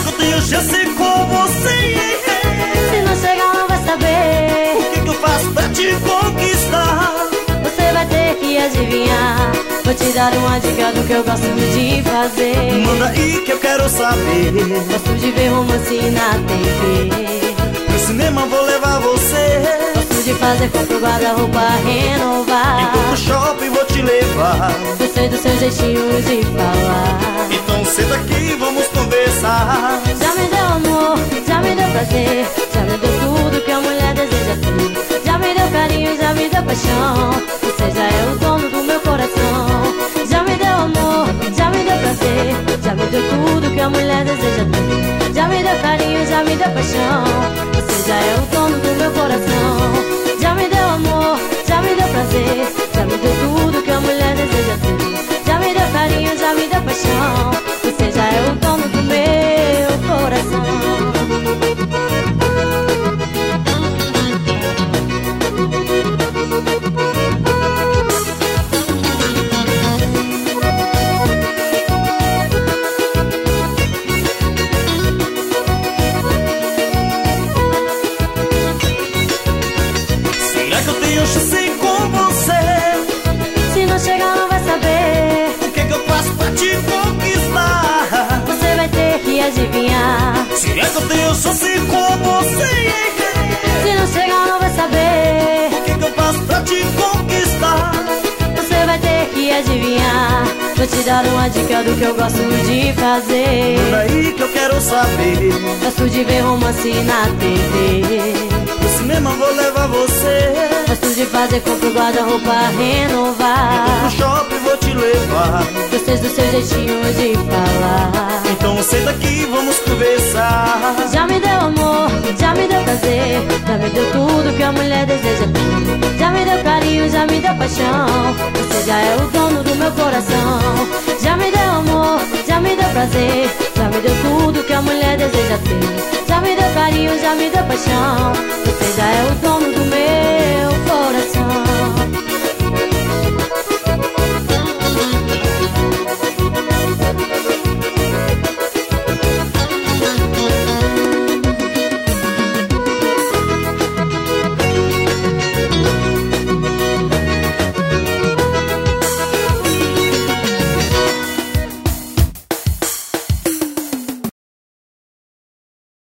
Será que eu tenho chance com você? Se não chegar não vai saber O que eu faço pra te conquistar? Você vai ter que adivinhar. Vou te dar uma dica do que eu gosto de fazer. Manda aí que eu quero saber. Gosto de ver romance na TV. No cinema vou levar você. Gosto de fazer compra, guarda-roupa, renovar. Então pro shopping vou te levar. Gostei do seu jeitinho de falar. Então senta aqui, vamos conversar. Já me deu amor, já me deu prazer. Já me deu tudo que a mulher deseja ter. Já me deu carinho, já me deu paixão. Você já é o dono do meu coração. Já me deu amor, já me deu prazer. Já me deu tudo que a mulher deseja ter. Já me deu carinho, já me deu paixão. Você já é o dono do meu coração. Já me deu amor, já me deu prazer. Já me deu tudo que a mulher deseja ter. Já me deu carinho, já me deu paixão. Você já é o dono do meu coração. Será que eu tenho chance com você? Se não chegar não vai saber O que eu faço pra te conquistar? Você vai ter que adivinhar. Será que eu tenho chance com você? Se não chegar não vai saber O que eu faço pra te conquistar? Você vai ter que adivinhar. Vou te dar uma dica do que eu gosto de fazer. Manda aí que eu quero saber. Gosto de ver romance na TV. No cinema vou levar você. Gosto de fazer compra, guarda-roupa, renovar. Pro shopping vou te levar. Gostei do seu jeitinho de falar. Então senta aqui, vamos conversar. Já me deu amor, já me deu prazer. Já me deu tudo que a mulher deseja ter. Já me deu carinho, já me deu paixão. Você já é o dono do meu coração. Já me deu amor, já me deu prazer. Já me deu tudo que a mulher deseja ter. Já me deu carinho, já me deu paixão. Você já é o dono do meu coração.